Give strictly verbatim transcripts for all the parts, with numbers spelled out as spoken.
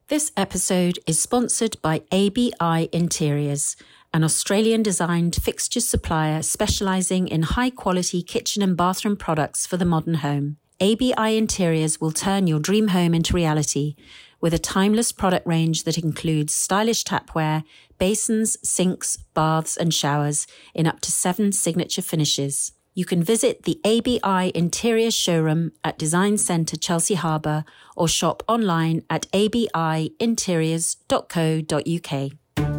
This episode is sponsored by A B I Interiors, an Australian-designed fixture supplier specialising in high-quality kitchen and bathroom products for the modern home. A B I Interiors will turn your dream home into reality with a timeless product range that includes stylish tapware, basins, sinks, baths and showers in up to seven signature finishes. You can visit the A B I Interiors showroom at Design Centre Chelsea Harbour or shop online at a b i interiors dot co dot u k.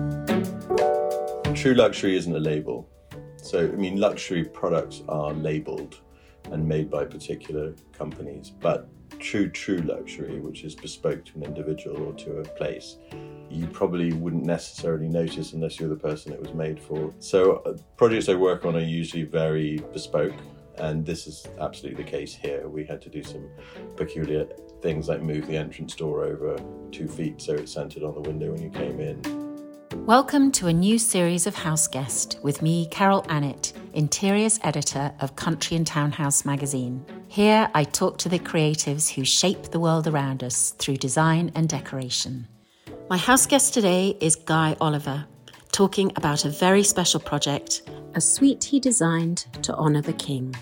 True luxury isn't a label. So, I mean, luxury products are labelled and made by particular companies, but true, true luxury, which is bespoke to an individual or to a place, you probably wouldn't necessarily notice unless you're the person it was made for. So uh, projects I work on are usually very bespoke, and this is absolutely the case here. We had to do some peculiar things like move the entrance door over two feet so it's centred on the window when you came in. Welcome to a new series of House Guest with me, Carol Annett, Interiors Editor of Country and Townhouse magazine. Here I talk to the creatives who shape the world around us through design and decoration. My house guest today is Guy Oliver, talking about a very special project, a suite he designed to honour the King.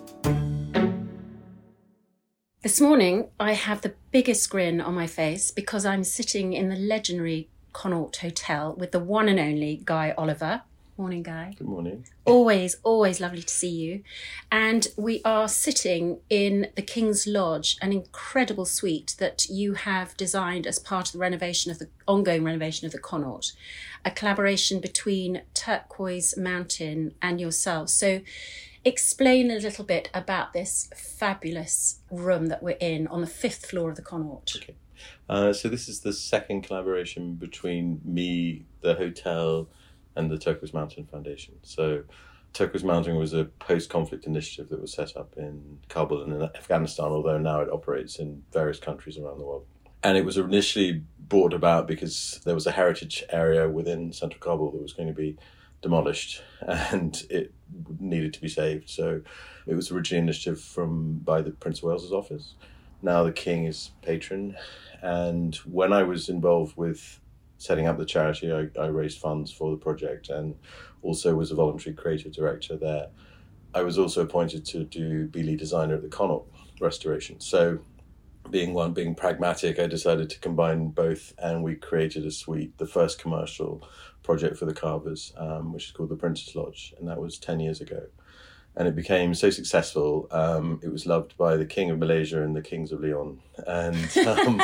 This morning I have the biggest grin on my face because I'm sitting in the legendary Connaught Hotel with the one and only Guy Oliver. Morning, Guy. Good morning. Always, always lovely to see you. And we are sitting in the King's Lodge, an incredible suite that you have designed as part of the renovation of the ongoing renovation of the Connaught, a collaboration between Turquoise Mountain and yourself. So explain a little bit about this fabulous room that we're in on the fifth floor of the Connaught. Okay. Uh, so this is the second collaboration between me, the hotel, and the Turquoise Mountain Foundation. So Turquoise Mountain was a post-conflict initiative that was set up in Kabul and in Afghanistan, although now it operates in various countries around the world. And it was initially brought about because there was a heritage area within central Kabul that was going to be demolished and it needed to be saved. So it was originally an initiative from by the Prince of Wales's office. Now the King is patron. And when I was involved with setting up the charity, I, I raised funds for the project and also was a voluntary creative director there. I was also appointed to do be lead designer at the Connaught restoration. So being one, being pragmatic, I decided to combine both, and we created a suite, the first commercial project for the carvers, um, which is called the Princess Lodge, and that was ten years ago. And it became so successful. Um, it was loved by the King of Malaysia and the Kings of Leon. And um,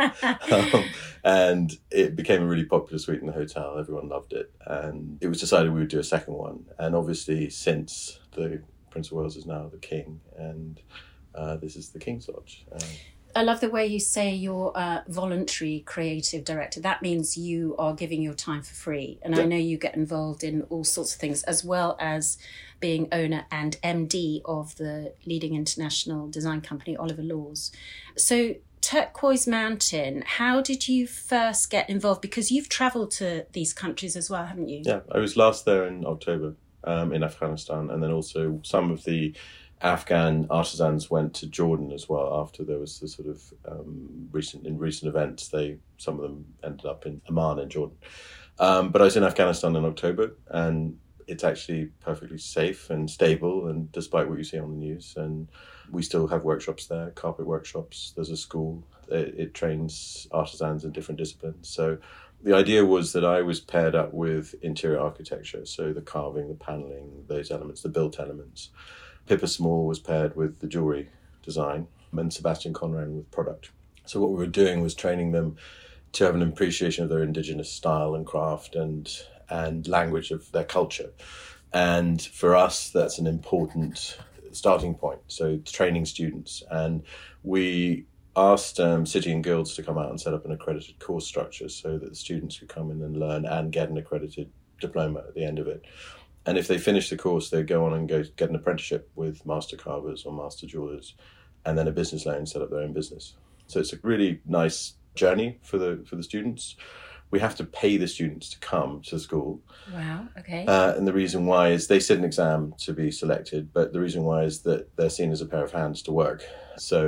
um, and it became a really popular suite in the hotel. Everyone loved it. And it was decided we would do a second one. And obviously, since the Prince of Wales is now the King, and uh, this is the King's Lodge. Um, I love the way you say you're a voluntary creative director. That means you are giving your time for free. And yeah. I know you get involved in all sorts of things, as well as being owner and M D of the leading international design company, Oliver Laws. So Turquoise Mountain, how did you first get involved? Because you've travelled to these countries as well, haven't you? Yeah, I was last there in October um, in Afghanistan, and then also some of the Afghan artisans went to Jordan as well after there was the sort of um, recent in recent events. They some of them ended up in Amman in Jordan. Um, but I was in Afghanistan in October, and it's actually perfectly safe and stable, and despite what you see on the news. And we still have workshops there, carpet workshops. There's a school. It, it trains artisans in different disciplines. So the idea was that I was paired up with interior architecture, so the carving, the panelling, those elements, the built elements. Pippa Small was paired with the jewellery design, and Sebastian Conran with product. So what we were doing was training them to have an appreciation of their indigenous style and craft and and language of their culture. And for us, that's an important starting point. So training students. And we asked um, City and Guilds to come out and set up an accredited course structure so that the students could come in and learn and get an accredited diploma at the end of it. And if they finish the course, they go on and go get an apprenticeship with master carvers or master jewellers, and then a business loan, set up their own business. So it's a really nice journey for the for the students. We have to pay the students to come to school. Wow, okay. Uh, and the reason why is they sit an exam to be selected, but the reason why is that they're seen as a pair of hands to work. So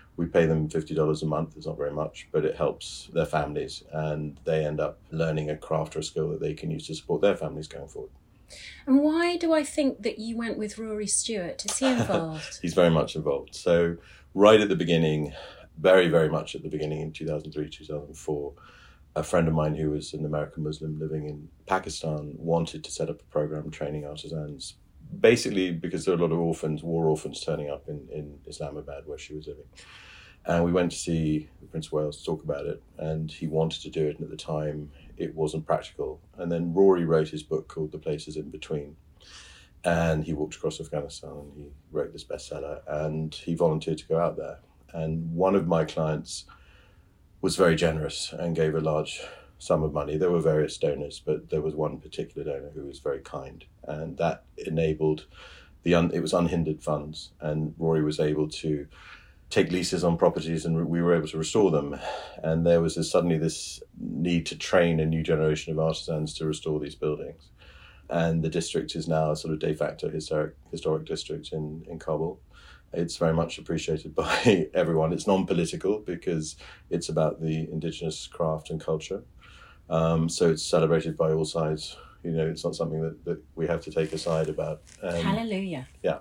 We pay them fifty dollars a month. It's not very much, but it helps their families, and they end up learning a craft or a skill that they can use to support their families going forward. And why do I think that you went with Rory Stewart? Is he involved? He's very much involved. So right at the beginning, very, very much at the beginning in two thousand three, two thousand four, a friend of mine who was an American Muslim living in Pakistan wanted to set up a program training artisans, basically because there are a lot of orphans, war orphans turning up in, in Islamabad where she was living. And we went to see Prince of Wales to talk about it, and he wanted to do it, and at the time it wasn't practical. And then Rory wrote his book called The Places in Between, and he walked across Afghanistan and he wrote this bestseller, and he volunteered to go out there. And one of my clients was very generous and gave a large sum of money. There were various donors, but there was one particular donor who was very kind, and that enabled the un- it was unhindered funds, and Rory was able to take leases on properties, and we were able to restore them. And there was this, suddenly this need to train a new generation of artisans to restore these buildings. And the district is now a sort of de facto historic historic district in, in Kabul. It's very much appreciated by everyone. It's non-political because it's about the indigenous craft and culture. Um, so it's celebrated by all sides. You know, it's not something that, that we have to take a side about. Um, Hallelujah. Yeah.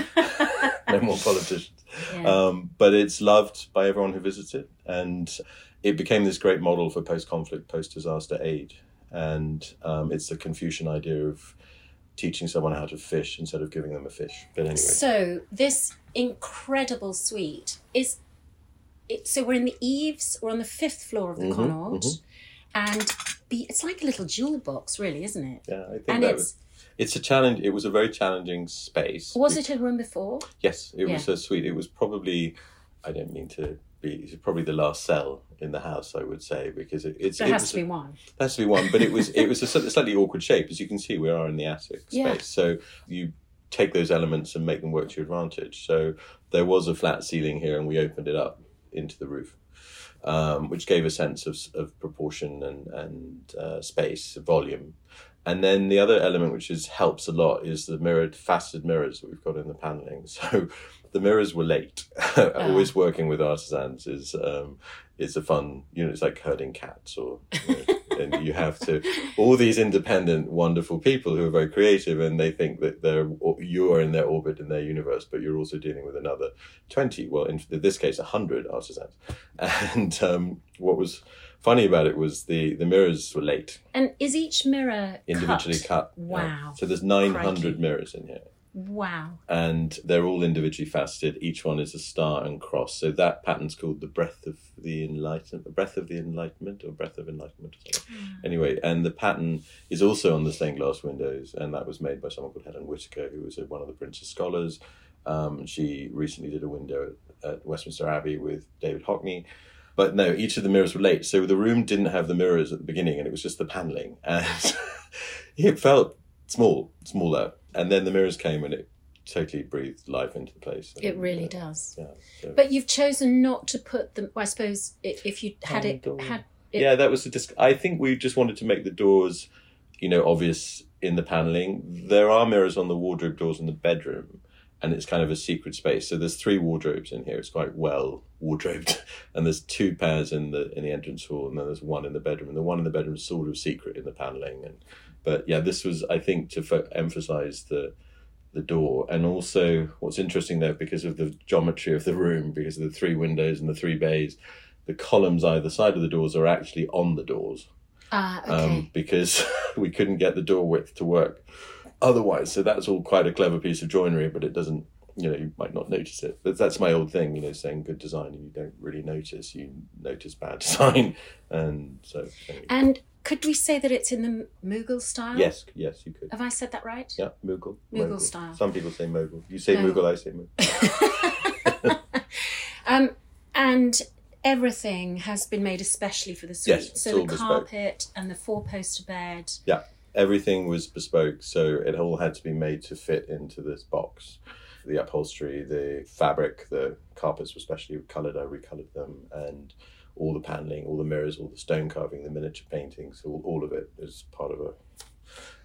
No more politicians. Yeah. Um, but it's loved by everyone who visits it. And it became this great model for post-conflict, post-disaster aid. And um, it's the Confucian idea of teaching someone how to fish instead of giving them a fish. But anyway. So this incredible suite is... It, so we're in the eaves, we're on the fifth floor of the Mm-hmm, Connaught. mm-hmm. And be, it's like a little jewel box, really, isn't it? Yeah, I think and that it's, was... It's a challenge. It was a very challenging space. Was it a room before? Yes, it Yeah. was a suite. It was probably, I don't mean to be, it's probably the last cell in the house, I would say, because it, it's... There it has was to be a, one. There has to be one, but it was it was a slightly awkward shape. As you can see, we are in the attic space. Yeah. So you take those elements and make them work to your advantage. So there was a flat ceiling here, and we opened it up into the roof, um, which gave a sense of, of proportion and, and uh, space, volume. And then the other element which is, helps a lot is the mirrored, faceted mirrors that we've got in the panelling. So the mirrors were late. Always working with artisans is um, is a fun, you know, it's like herding cats, or you know, and you have to, all these independent, wonderful people who are very creative, and they think that they're you are in their orbit, in their universe, but you're also dealing with another twenty, well, in this case, one hundred artisans. And um, what was funny about it was the, the mirrors were late. And is each mirror individually cut? cut? Wow. Yeah. So there's nine hundred Crikey. mirrors in here. Wow. And they're all individually faceted. Each one is a star and cross. So that pattern's called the breath of the enlightenment, breath of the enlightenment, or breath of enlightenment. Or something. Mm. Anyway, and the pattern is also on the stained glass windows, and that was made by someone called Helen Whitaker, who was one of the Prince's scholars. Um, she recently did a window at, at Westminster Abbey with David Hockney. But no, each of the mirrors were late. So the room didn't have the mirrors at the beginning, and it was just the panelling. And it felt small, smaller. And then the mirrors came, and it totally breathed life into the place. And, It really uh, does. Yeah. So. But you've chosen not to put them, I suppose, i- if you had it... Door. had it, Yeah, that was the disc- I think we just wanted to make the doors, you know, obvious in the panelling. There are mirrors on the wardrobe doors in the bedroom, and it's kind of a secret space. So there's three wardrobes in here. It's quite well wardrobed, and there's two pairs in the in the entrance hall, and then there's one in the bedroom. And the one in the bedroom is sort of secret in the panelling. And but yeah, this was, I think, to fo- emphasize the the door, and also what's interesting there, because of the geometry of the room, because of the three windows and the three bays, the columns either side of the doors are actually on the doors. Ah, okay. Um, because we couldn't get the door width to work otherwise. So that's all quite a clever piece of joinery, but it doesn't, you know, you might not notice it. But that's my old thing, you know, saying good design and you don't really notice, you notice bad design. And so... Anyway. And could we say that it's in the Mughal style? Yes, yes, you could. Have I said that right? Yeah, Mughal. Mughal style. Some people say Mughal. You say Mughal. Mughal, I say Mughal. um, and everything has been made especially for the suite. Yes, it's so all the bespoke. carpet and the four-poster bed. Yeah, everything was bespoke, so it all had to be made to fit into this box. The upholstery, the fabric, the carpets were specially coloured, I recoloured them, and all the panelling, all the mirrors, all the stone carving, the miniature paintings, all, all of it is part of a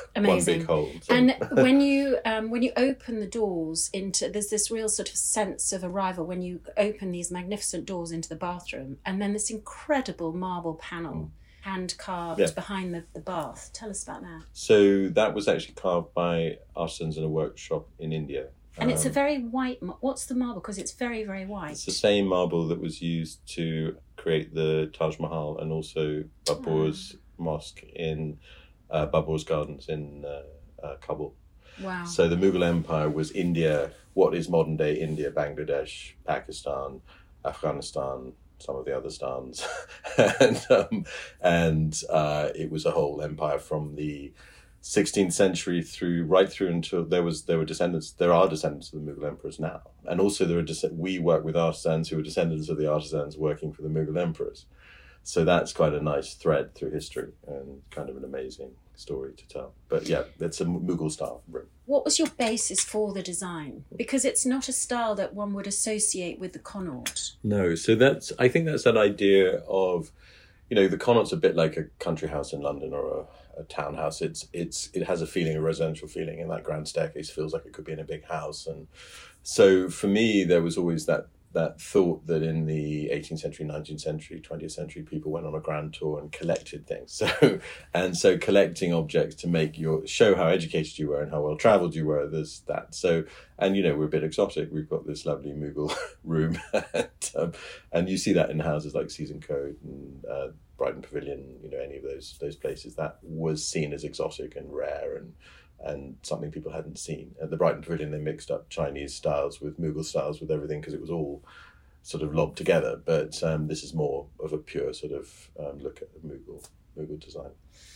Amazing. one big hole. So. And when you um, when you open the doors into, there's this real sort of sense of arrival when you open these magnificent doors into the bathroom, and then this incredible marble panel, mm. hand carved yeah. behind the, the bath. Tell us about that. So that was actually carved by artisans in a workshop in India. And um, it's a very white, what's the marble? Because it's very, very white. It's the same marble that was used to create the Taj Mahal and also Babur's oh. mosque in uh, Babur's Gardens in uh, uh, Kabul. Wow. So the Mughal Empire was India, what is modern day India, Bangladesh, Pakistan, Afghanistan, some of the other stans. and um, and uh, it was a whole empire from the sixteenth century through right through until there was there were descendants there are descendants of the Mughal emperors now, and also there are des- we work with artisans who are descendants of the artisans working for the Mughal emperors, so that's quite a nice thread through history and kind of an amazing story to tell. But yeah, it's a Mughal style room. What was your basis for the design? Because it's not a style that one would associate with the Connaught. No, so that's I think that's that idea of, you know, the Connaught's a bit like a country house in London or a a townhouse. It's it's it has a feeling, a residential feeling, and that grand staircase feels like it could be in a big house. And so for me, there was always that that thought that in the eighteenth century, nineteenth century, twentieth century, people went on a grand tour and collected things. So and so collecting objects to make your show how educated you were and how well traveled you were. There's that. So and you know we're a bit exotic. We've got this lovely Mughal room, and, um, and you see that in houses like Season Code and uh, Brighton Pavilion. You know, any of those those places that was seen as exotic and rare and. and something people hadn't seen. At the Brighton Pavilion, they mixed up Chinese styles with Mughal styles with everything because it was all sort of lobbed together. But um, this is more of a pure sort of um, look at the Mughal, Mughal design.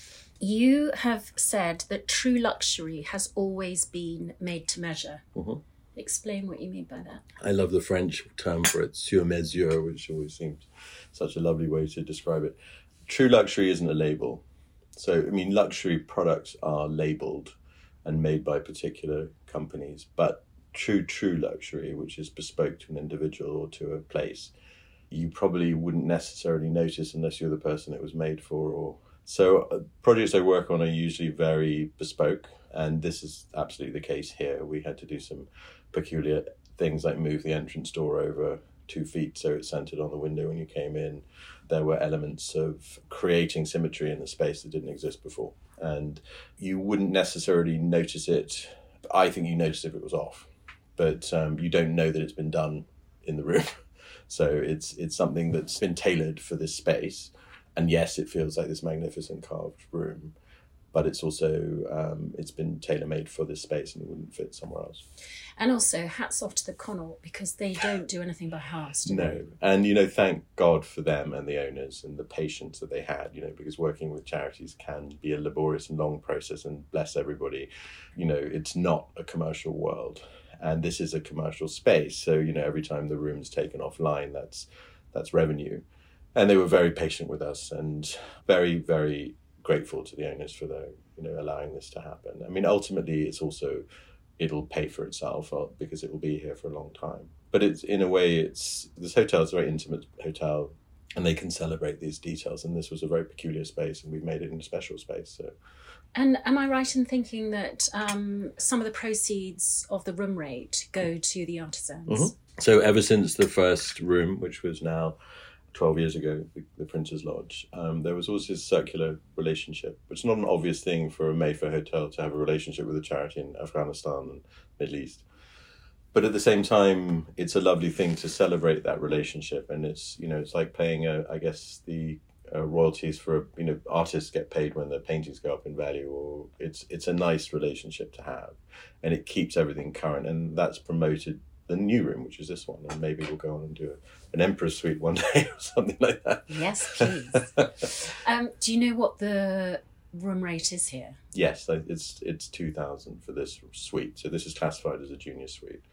You have said that true luxury has always been made to measure. Mm-hmm. Explain what you mean by that. I love the French term for it, sur mesure, which always seems such a lovely way to describe it. True luxury isn't a label. So, I mean, luxury products are labelled and made by particular companies, but true, true luxury, which is bespoke to an individual or to a place, you probably wouldn't necessarily notice unless you're the person it was made for. Or so uh, projects I work on are usually very bespoke, and this is absolutely the case here. We had to do some peculiar things like move the entrance door over two feet so it's centered on the window when you came in. There were elements of creating symmetry in the space that didn't exist before. And you wouldn't necessarily notice it. I think you notice if it was off, but um, you don't know that it's been done in the room. So it's it's something that's been tailored for this space. And yes, it feels like this magnificent carved room, but it's also, um, it's been tailor-made for this space and it wouldn't fit somewhere else. And also, hats off to the Connaught, because they don't do anything by halves, do No. they? And, you know, thank God for them and the owners and the patience that they had, you know, because working with charities can be a laborious and long process, and bless everybody. You know, it's not a commercial world. And this is a commercial space. So, you know, every time the room's taken offline, that's that's revenue. And they were very patient with us and very, very grateful to the owners for their, you know, allowing this to happen. I mean, ultimately, it's also, it'll pay for itself because it will be here for a long time. But it's, in a way, it's, this hotel is a very intimate hotel and they can celebrate these details. And this was a very peculiar space and we've made it into a special space. So. And am I right in thinking that um, some of the proceeds of the room rate go to the artisans? Mm-hmm. So ever since the first room, which was now twelve years ago, the, the Prince's Lodge, um, there was also this circular relationship, which is not an obvious thing for a Mayfair hotel to have a relationship with a charity in Afghanistan and Middle East. But at the same time, it's a lovely thing to celebrate that relationship. And it's, you know, it's like paying, a, I guess, the uh, royalties for, you know, artists get paid when their paintings go up in value, or it's it's a nice relationship to have. And it keeps everything current. And that's promoted the new room, which is this one, and maybe we'll go on and do a, an Emperor's Suite one day or something like that. Yes, please. um, do you know what the room rate is here? Yes, it's it's two thousand for this suite. So this is classified as a junior suite,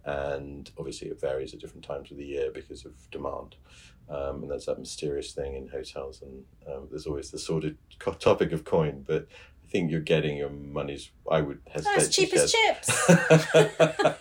and obviously it varies at different times of the year because of demand. Um, and there's that mysterious thing in hotels, and um, there's always the sordid co- topic of coin, but I think you're getting your money's, I would hesitate That's cheap as chips.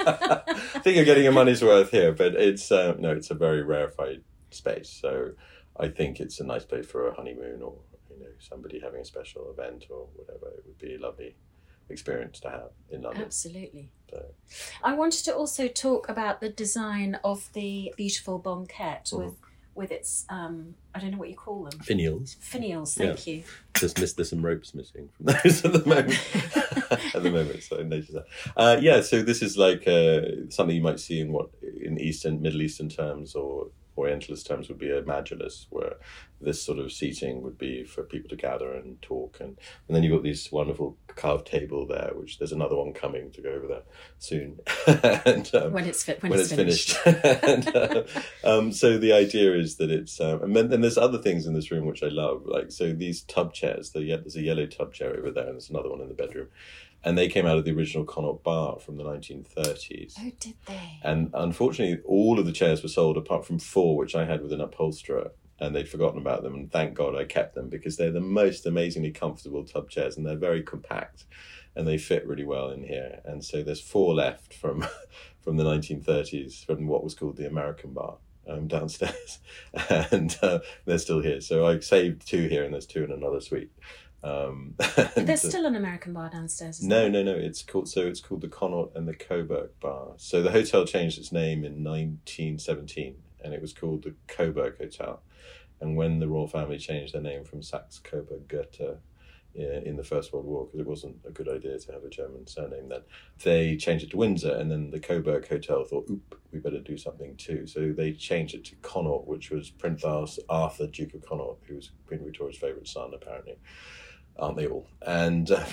I think you're getting your money's worth here, but it's, uh, no, it's a very rarefied space. So I think it's a nice place for a honeymoon or, you know, somebody having a special event or whatever. It would be a lovely experience to have in London. Absolutely. So. I wanted to also talk about the design of the beautiful banquette mm-hmm. with with its, um, I don't know what you call them. Finials. Finials, thank yeah. you. Just missed, there's some ropes missing from those at the moment. at the moment, so I noticed that. Uh, yeah, so this is like uh, something you might see in what, in Eastern, Middle Eastern terms or Orientalist terms would be a majlis, where this sort of seating would be for people to gather and talk. And, and then you've got this wonderful carved table there, which there's another one coming to go over there soon. and, um, when it's, fi- when when it's, it's finished. finished. and, uh, um, so the idea is that it's... Um, and then and there's other things in this room which I love. Like, so these tub chairs, the, there's a yellow tub chair over there and there's another one in the bedroom. And they came out of the original Connaught Bar from the nineteen thirties. Oh, did they? And unfortunately, all of the chairs were sold apart from four, which I had with an upholsterer. And they'd forgotten about them. And thank God I kept them because they're the most amazingly comfortable tub chairs. And they're very compact. And they fit really well in here. And so there's four left from, from the nineteen thirties, from what was called the American Bar. Um, downstairs. and uh, they're still here. So I saved two here and there's two in another suite. Um, There's still an American bar downstairs. Isn't no, there? no, no. It's called so. It's called the Connaught and the Coburg Bar. So the hotel changed its name in nineteen seventeen, and it was called the Coburg Hotel. And when the royal family changed their name from Saxe-Coburg-Gotha in the First World War, because it wasn't a good idea to have a German surname then, they changed it to Windsor, and then the Coburg Hotel thought, oop, we better do something too. So they changed it to Connaught, which was Prince Arthur, Duke of Connaught, who was Queen Victoria's favourite son, apparently. Aren't they all? And uh,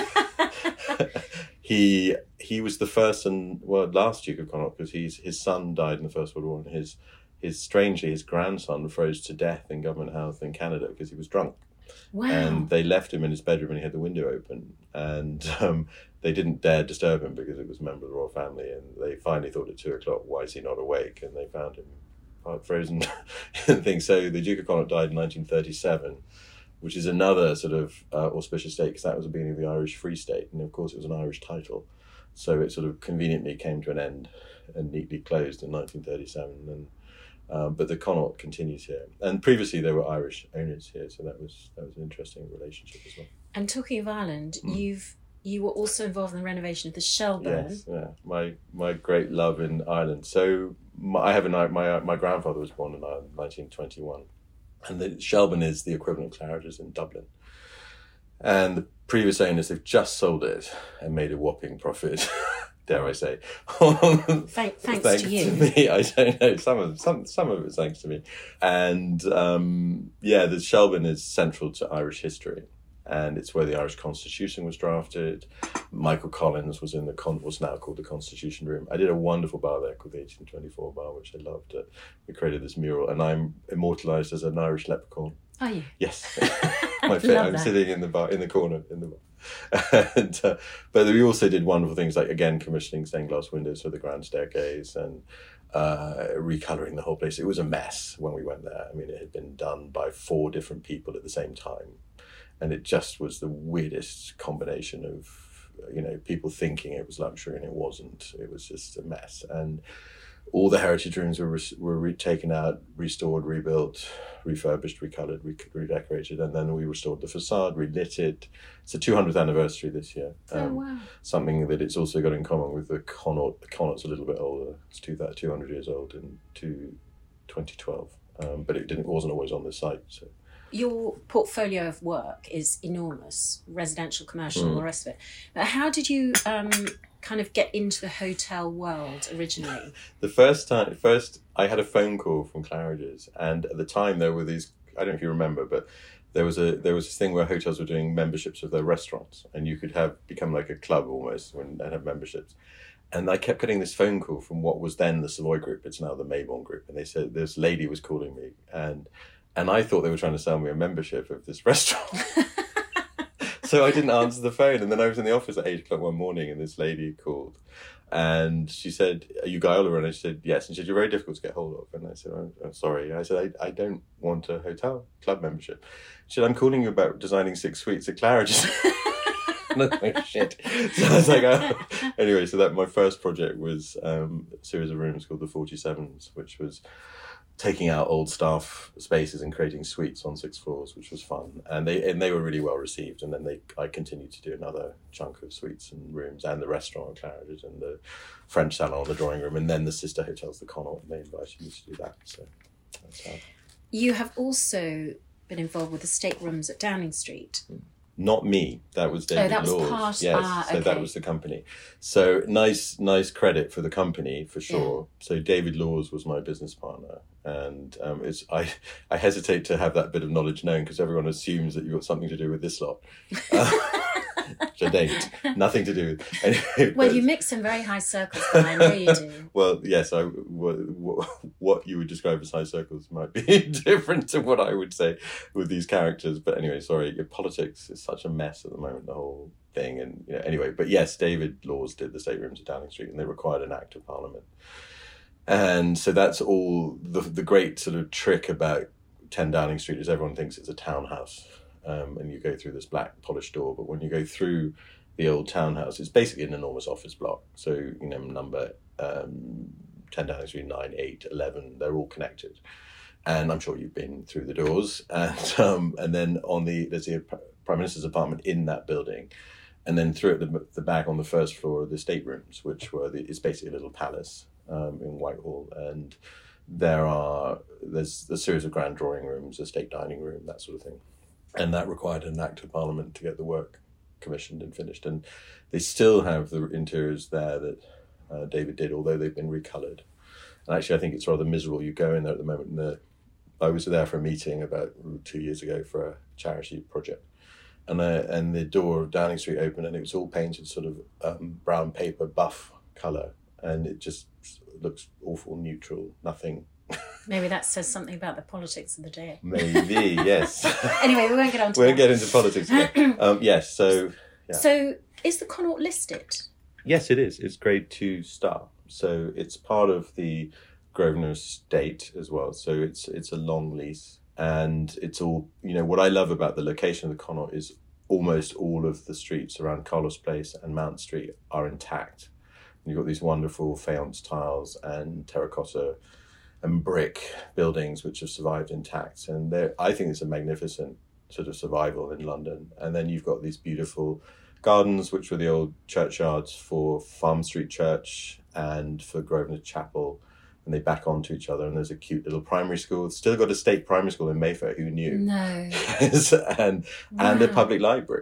he he was the first and well last Duke of Connaught because he's his son died in the First World War, and his his strangely his grandson froze to death in government house in Canada because he was drunk. Wow. And they left him in his bedroom and he had the window open, and um, they didn't dare disturb him because it was a member of the royal family. And they finally thought at two o'clock, why is he not awake? And they found him part frozen and things. So the Duke of Connaught died in nineteen thirty-seven. Which is another sort of uh, auspicious date because that was the beginning of the Irish Free State. And of course, it was an Irish title. So it sort of conveniently came to an end and neatly closed in nineteen thirty-seven. And um, but the Connaught continues here. And previously, there were Irish owners here. So that was that was an interesting relationship as well. And talking of Ireland, mm. you've you were also involved in the renovation of the Shelburne. Yes, yeah. My, my great love in Ireland. So my, I have a, my, my grandfather was born in Ireland in nineteen twenty-one. And the Shelburne is the equivalent of Claridge's in Dublin. And the previous owners, they've just sold it and made a whopping profit, dare I say. Thank, thanks, thanks to you. To me, I don't know. Some of some some of it's thanks to me. And um, yeah, the Shelburne is central to Irish history. And it's where the Irish Constitution was drafted. Michael Collins was in the con- what's now called the Constitution Room. I did a wonderful bar there called the eighteen twenty-four bar, which I loved. Uh, we created this mural, and I'm immortalised as an Irish leprechaun. Are you? Yes, my favorite. I'm that. sitting in the bar in the corner in the bar. and, uh, but we also did wonderful things like again commissioning stained glass windows for the grand staircase and uh, recolouring the whole place. It was a mess when we went there. I mean, it had been done by four different people at the same time. And it just was the weirdest combination of, you know, people thinking it was luxury and it wasn't. It was just a mess. And all the heritage rooms were re- were re- taken out, restored, rebuilt, refurbished, recoloured, re- redecorated. And then we restored the facade, relit it. It's the two hundredth anniversary this year. Um, oh, wow. Something that it's also got in common with the Connaught. The Connaught's a little bit older. It's two hundred years old in twenty twelve. Um, but it didn't wasn't always on the site, so... Your portfolio of work is enormous, residential, commercial, mm. all the rest of it. But how did you um, kind of get into the hotel world originally? The first time, first I had a phone call from Claridge's, and at the time there were these, I don't know if you remember, but there was a there was this thing where hotels were doing memberships of their restaurants, and you could have become like a club almost when and have memberships. And I kept getting this phone call from what was then the Savoy Group, it's now the Mayborn Group, and they said this lady was calling me, and And I thought they were trying to sell me a membership of this restaurant. So I didn't answer the phone. And then I was in the office at eight o'clock one morning and this lady called. And she said, are you Guy Oliver? And I said, yes. And she said, you're very difficult to get hold of. And I said, I'm, I'm sorry. I said, I, I don't want a hotel club membership. She said, I'm calling you about designing six suites at Claridge's. No, shit. So I was like, oh. Anyway, so that my first project was um, a series of rooms called the forty-sevens, which was taking out old staff spaces and creating suites on six floors, which was fun. And they and they were really well received. And then they I continued to do another chunk of suites and rooms and the restaurant at Claridge's and the French salon, the drawing room, and then the sister hotels, the Connaught. They invited me to do that. So that's how. You have also been involved with the staterooms at Downing Street. Not me. That was David Oh, that was Laws. part- Yes, ah, so that okay. was the company. So nice, nice credit for the company for sure. Yeah. So David Laws was my business partner, and um, it's I I hesitate to have that bit of knowledge known because everyone assumes that you've got something to do with this lot, uh, which I don't. Nothing to do with. Anyway, Well, but- you mix in very high circles, but I know you do. Well, yes, I, what, what you would describe as high circles might be different to what I would say with these characters. But anyway, sorry, politics is such a mess at the moment, the whole thing. And you know, anyway, but yes, David Laws did the staterooms at Downing Street, and they required an Act of Parliament. And so that's all the the great sort of trick about ten Downing Street is everyone thinks it's a townhouse, um, and you go through this black polished door. But when you go through the old townhouse, it's basically an enormous office block. So, you know, number um, ten Downing Street, nine, eight, eleven, they're all connected. And I'm sure you've been through the doors. And um, and then on the, there's the Prime Minister's apartment in that building. And then through at the, the back on the first floor are the staterooms, which were, the, it's basically a little palace um, in Whitehall. And there are, there's a series of grand drawing rooms, a state dining room, that sort of thing. And that required an Act of Parliament to get the work commissioned and finished, and they still have the interiors there that uh, David did, although they've been recoloured. And actually, I think it's rather miserable. You go in there at the moment, and the, I was there for a meeting about two years ago for a charity project, and uh, and the door of Downing Street opened, and it was all painted sort of um, brown paper buff colour, and it just looks awful, neutral, nothing. Maybe that says something about the politics of the day. Maybe, yes. Anyway, we won't get on to We'll that. get into politics again. um, yes, so... Yeah. So, is the Connaught listed? Yes, it is. It's grade two star. So it's part of the Grosvenor estate as well. So it's it's a long lease. And it's all, you know, what I love about the location of the Connaught is almost all of the streets around Carlos Place and Mount Street are intact. And you've got these wonderful faience tiles and terracotta and brick buildings which have survived intact. And they're, I think it's a magnificent sort of survival in London. And then you've got these beautiful gardens, which were the old churchyards for Farm Street Church and for Grosvenor Chapel, and they back onto each other. And there's a cute little primary school. It's still got a state primary school in Mayfair. Who knew? No. Yes, and and a Wow. public library.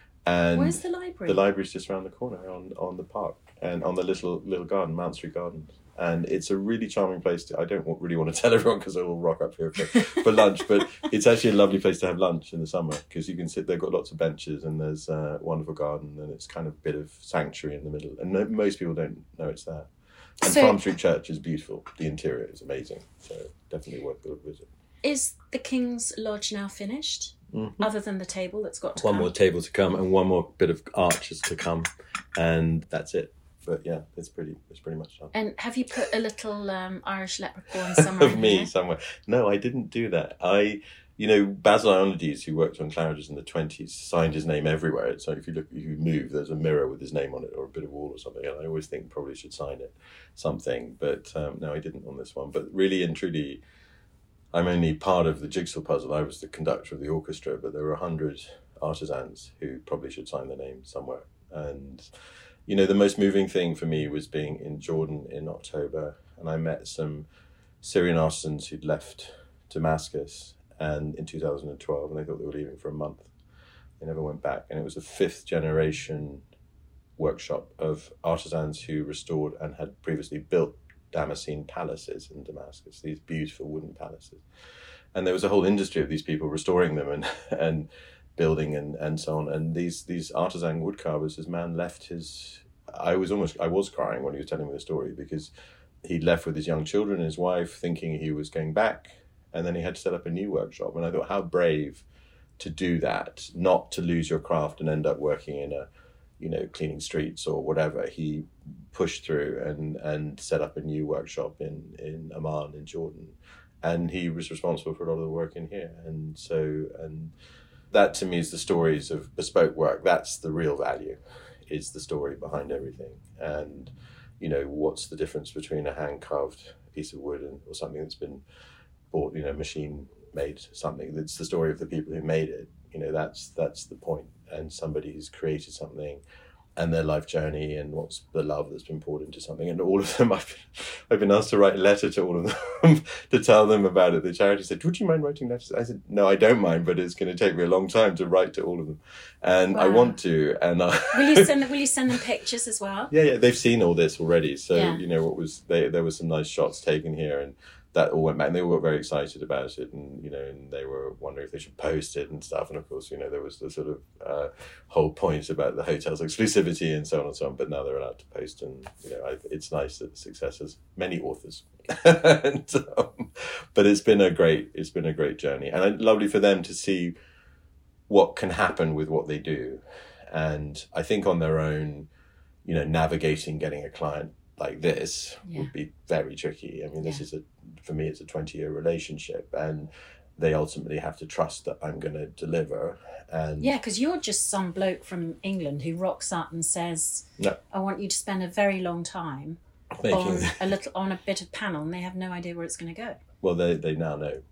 And Where's the library? the library's just around the corner on, on the park and on the little little garden, Mount Street Gardens. And it's a really charming place to, I don't want, really want to tell everyone because they'll all rock up here for, for lunch, but it's actually a lovely place to have lunch in the summer because you can sit, they've got lots of benches and there's a wonderful garden and it's kind of a bit of sanctuary in the middle. And no, most people don't know it's there. And So- Farm Street Church is beautiful. The interior is amazing. So definitely worth a visit. Is the King's Lodge now finished? Mm-hmm. Other than the table that's got to One come? more table to come and one more bit of arches to come. And that's it. But yeah, it's pretty. It's pretty much done. And have you put a little um, Irish leprechaun somewhere Of in me here? somewhere. No, I didn't do that. I, you know, Basil Ionides, who worked on Claridge's in the twenties, signed his name everywhere. So if you look, if you move, there's a mirror with his name on it or a bit of wall or something. And I always think probably should sign it, something. But um, no, I didn't on this one. But really and truly, I'm only part of the jigsaw puzzle. I was the conductor of the orchestra, but there were a hundred artisans who probably should sign their name somewhere. And you know, the most moving thing for me was being in Jordan in October, and I met some Syrian artisans who'd left Damascus and in two thousand twelve, and they thought they were leaving for a month. They never went back, and it was a fifth generation workshop of artisans who restored and had previously built Damascene palaces in Damascus, these beautiful wooden palaces. And there was a whole industry of these people restoring them and and building and, and so on. And these these artisan wood carvers, his man left his... I was almost... I was crying when he was telling me the story because he'd left with his young children and his wife thinking he was going back, and then he had to set up a new workshop. And I thought, how brave to do that, not to lose your craft and end up working in a, you know, cleaning streets or whatever. He pushed through and, and set up a new workshop in, in Amman in Jordan. And he was responsible for a lot of the work in here. And so, and that to me is the stories of bespoke work. That's the real value, is the story behind everything. And, you know, what's the difference between a hand-carved piece of wood and or something that's been bought, you know, machine made something. It's the story of the people who made it. You know, that's that's the point. And somebody who's created something, and their life journey, and what's the love that's been poured into something. And all of them, I've been, I've been asked to write a letter to all of them to tell them about it. The charity said, would you mind writing letters? I said, no, I don't mind, but it's going to take me a long time to write to all of them. And wow. I want to. And I will you send them, will you send them pictures as well? Yeah, yeah, they've seen all this already. So, yeah. you know, what was they, there were some nice shots taken here, and that all went back, and they all got very excited about it, and you know, and they were wondering if they should post it and stuff. And of course, you know, there was the sort of uh, whole point about the hotel's exclusivity and so on and so on. But now they're allowed to post, and you know, I, it's nice that Success has many authors. and, um, but it's been a great, it's been a great journey, and lovely for them to see what can happen with what they do. And I think on their own, you know, navigating getting a client like this yeah. would be very tricky. I mean, this yeah. is a, for me, it's a twenty year relationship, and they ultimately have to trust that I'm going to deliver. And yeah, because you're just some bloke from England who rocks up and says, no. I want you to spend a very long time Making... on a little, on a bit of panel, and they have no idea where it's going to go. Well, they, they now know.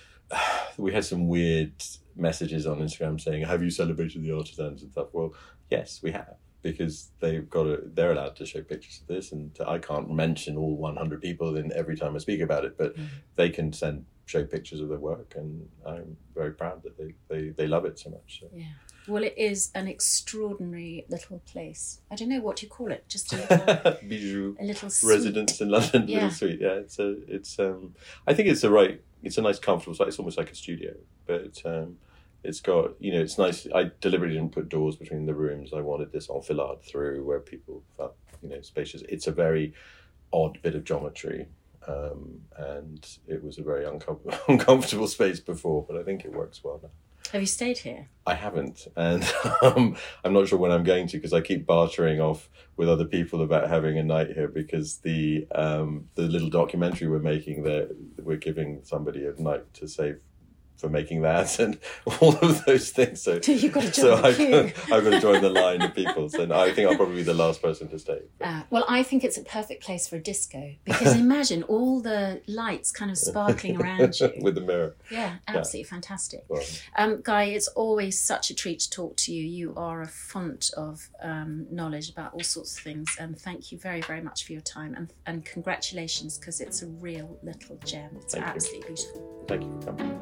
We had some weird messages on Instagram saying, have you celebrated the artisans and stuff? Well, yes, we have. Because they've got to, they're allowed to show pictures of this, and I can't mention all one hundred people in every time I speak about it, but mm. they can send show pictures of their work, and I'm very proud that they, they, they love it so much. So. Yeah, well, it is an extraordinary little place. I don't know what you call it, just a little bijou, a little residence in London, yeah. little suite. Yeah, it's a, it's um, I think it's a right, it's a nice, comfortable site. It's almost like a studio, but um. It's got, you know, it's nice. I deliberately didn't put doors between the rooms. I wanted this enfilade through where people felt, you know, spacious. It's a very odd bit of geometry, um, and it was a very uncom- uncomfortable space before, but I think it works well now. Have you stayed here? I haven't, and um, I'm not sure when I'm going to, because I keep bartering off with other people about having a night here, because the um, the little documentary we're making there, we're giving somebody a night to save for making that and all of those things. So you've got to join so the I've, queue. got, I've got to join the line of people. So I think I'll probably be the last person to stay. Uh, well, I think it's a perfect place for a disco, because imagine all the lights kind of sparkling around you. With the mirror. Yeah, absolutely yeah. fantastic. Well, um, Guy, it's always such a treat to talk to you. You are a font of um, knowledge about all sorts of things, and thank you very, very much for your time, and, and congratulations, because it's a real little gem. It's thank absolutely you. beautiful. Thank you for coming.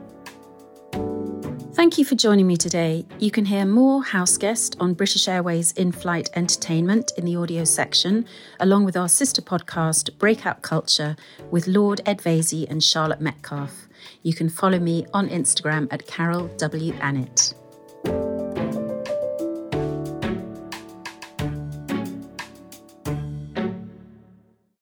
Thank you for joining me today. You can hear more House Guest on British Airways in-flight entertainment in the audio section, along with our sister podcast, Breakout Culture, with Lord Ed Vaizey and Charlotte Metcalfe. You can follow me on Instagram at Carol W. Annett.